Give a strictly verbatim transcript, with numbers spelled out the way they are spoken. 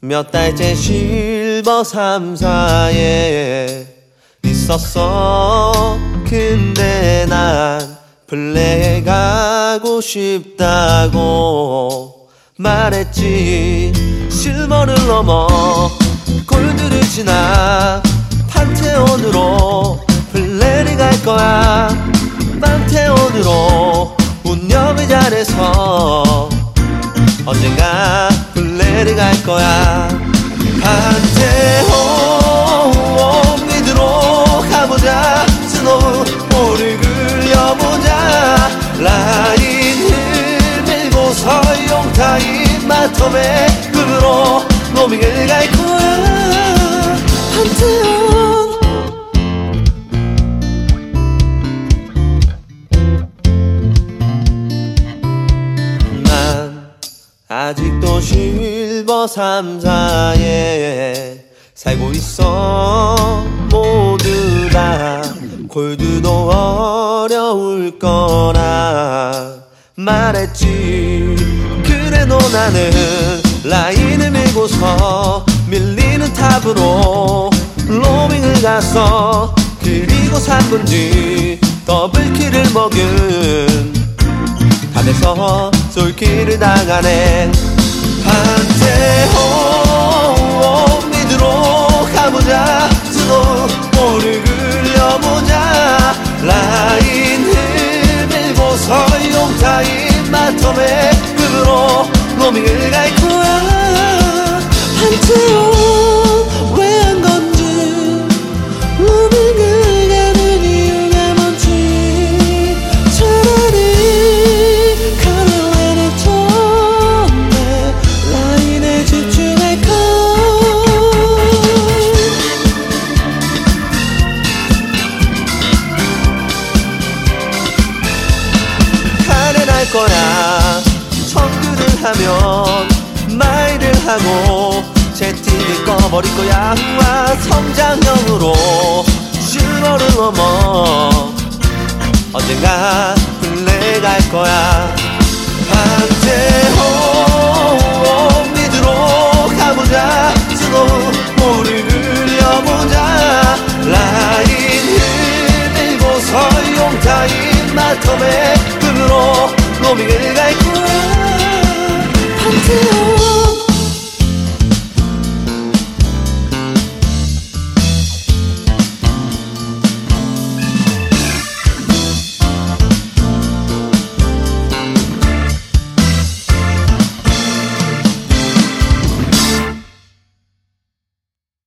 몇 달째 실버 삼사에 있었어. 근데 난 플레이 가고 싶다고 말했지. 실버를 넘어 골드를 지나 판테온으로 플레이 갈 거야. 판테온으로 운영을 잘해서 언젠가 플레이 갈 거야. 판테온 믿으러 가보자. 스노우 볼을 그려보자. 라인을 밀고서 용타임 마텀에 급으로 로밍을 갈 거야. 판테온. 난 아직도 실버 삼사에 살고 있어. 모두 다 골드도 어려울 거라 말했지. 그래도 나는 라인을 밀고서 밀리는 탑으로 로밍을 갔어. 그리고 삼 분 뒤 더블킬을 먹은 탑에서 솔킬을 당하네. 판테온 믿으러 가보자. 스노우 볼을 그려보자. 라인을 밀고서 용타임 마텀에 급으로 로밍을 갈 거야. 판테온 왜 한 건지 로밍을 가는 이유가 뭔지 차라리 카멜레를 쳤네. 라인에 집중할까. 카렌 할 거야. 청구를 하면 마일을 하고 채팅을 꺼버릴 거야. 우와, 성장형으로 실버를 넘어 언젠가 플레이 갈 거야. 판테온 믿으러 가보자. 스노우 볼을 그려보자. 라인을 밀고서 용타임 마텀에 급으로 로밍을 갈 거야. 판테온.